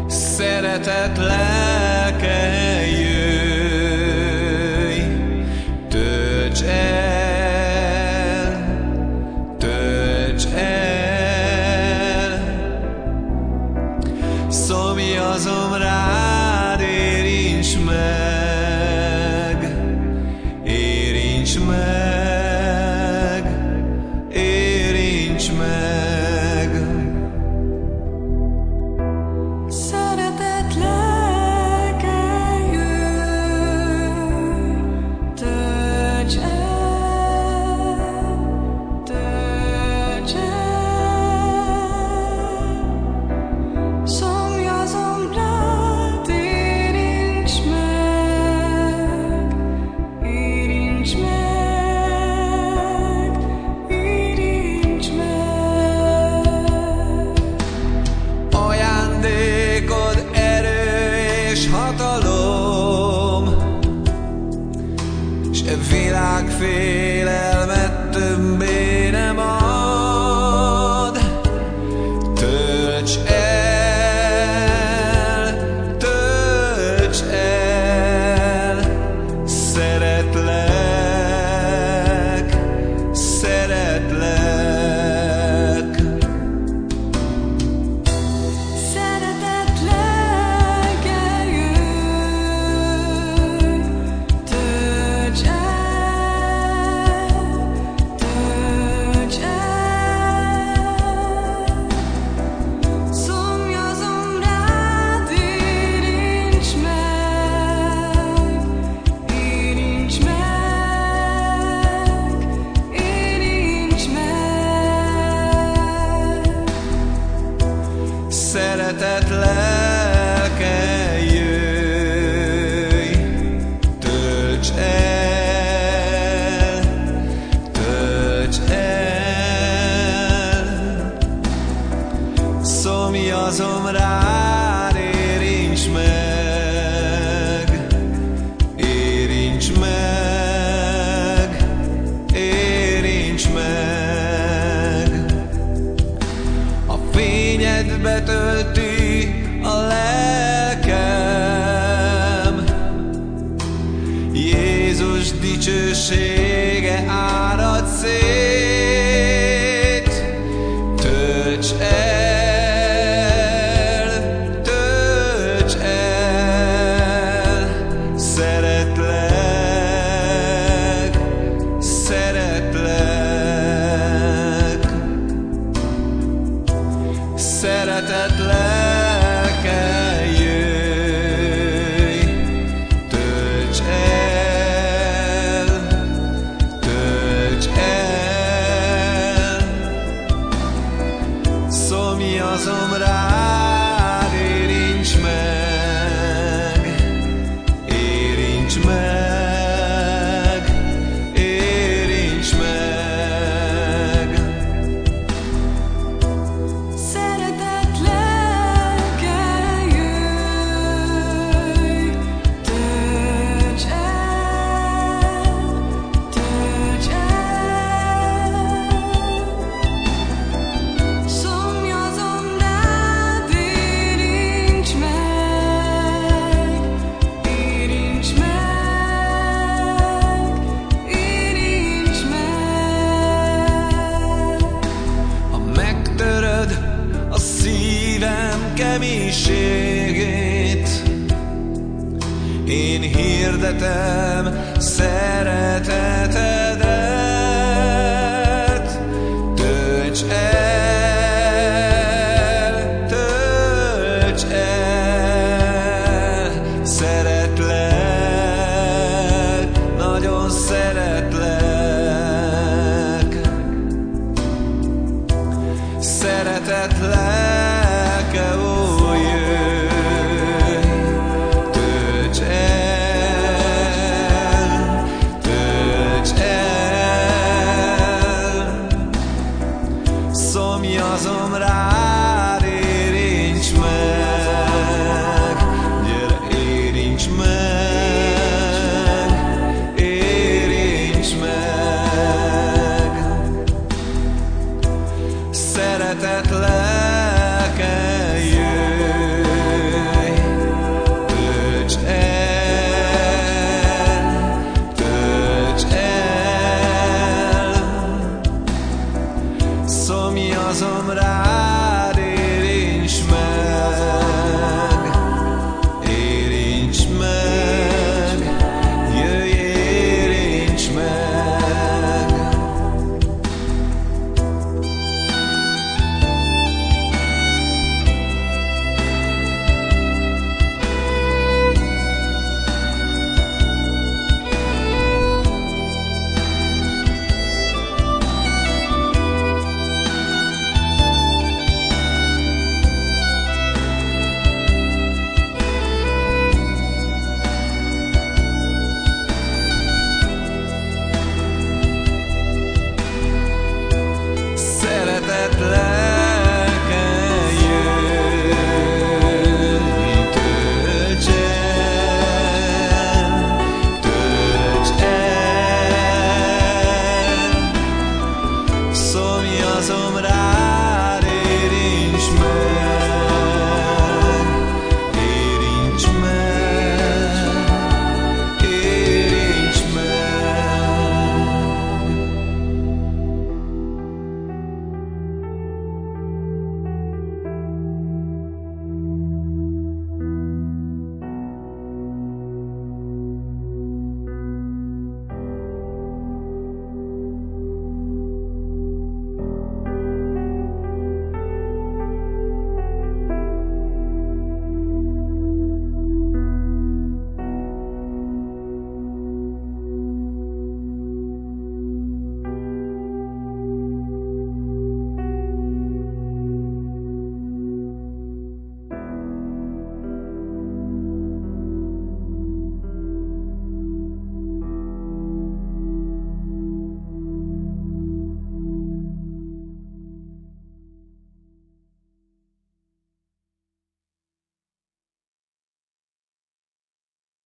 Szeretet lelke, jöjj, tölts el, tölts el. Szomjazom rád, érints meg, érints meg, érints meg. Hatalom, s e világ félelmet többé nem ad. Tölts el, tölts el, szeretlek, szeretlek. Szeretet lelke, jöjj, tölts el, tölts el. Szomjazom rád, érints meg, érints meg, érints meg. A fényed betölti a lelkem, Jézus dicsősége árad szét. Tölts el, tölts el, szeretlek, szeretlek. Szeretet lelke, jöjj, tölts el, tölts el. Szomjazom rád, érints meg, érints meg, érints meg. Keménységét, én hirdetem szeretetedet. Tölts el, tölts el, szeretlek, nagyon szeretlek. Szeretet lelke, ó, jöjj, tölts el, Nyomjazom